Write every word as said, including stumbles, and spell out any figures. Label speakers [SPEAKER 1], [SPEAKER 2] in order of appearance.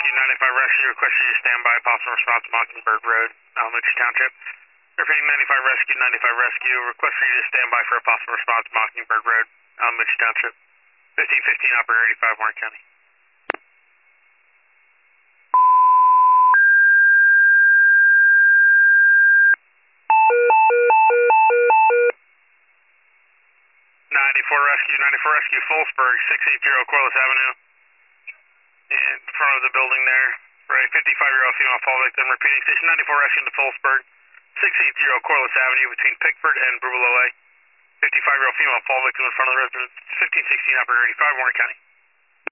[SPEAKER 1] Rescue, ninety-five Rescue, request you to stand by, possible response, Mockingbird Road, Alamance Township. Repeating ninety-five Rescue, ninety-five Rescue, request for you to stand by for a possible response, Mockingbird Road, Alamance Township. fifteen fifteen, Operator eighty-five, Warren County. ninety-four Rescue, ninety-four Rescue, Fullsburg, six eighty Corliss Avenue. In front of the building there, right, fifty-five-year-old female fall victim. Repeating, Station ninety-four Rescue into Fullsburg, six eighty Corliss Avenue between Pickford and Brubaloe. fifty-five-year-old female fall victim in front of the residence, fifteen sixteen, Operator eighty-five, Warren County.